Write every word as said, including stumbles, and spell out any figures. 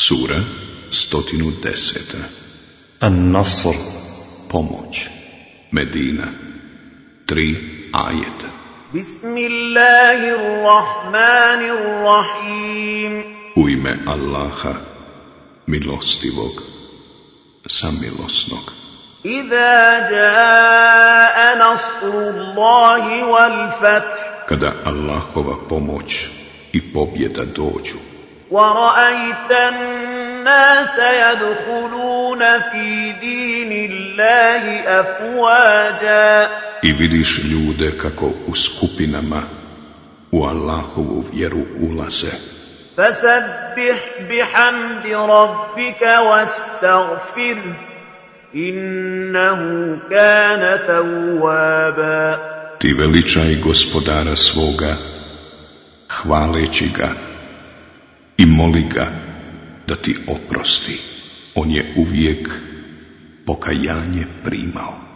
Sura sto deset. An-Nasr, pomoć. Medina, tri ajeta. Bismillahirrahmanirrahim. U ime Allaha, milostivog, samilosnog. Iza jaa nasrullahi wal fath. Kada Allahova pomoć i pobjeda dođu. وَرَأَيْتَ النَّاسَ يَدْخُلُونَ فِي دِينِ اللَّهِ أَفْوَاجًا. I vidiš ljude kako u skupinama u Allahovu vjeru ulaze. فَسَبِّحْ بِحَمْدِ رَبِّكَ وَاسْتَغْفِرْهُ إِنَّهُ كَانَ تَوَّابًا. Ti veličaj Gospodara svoga, hvaleći ga i moli ga da ti oprosti. On je uvijek pokajanje primao.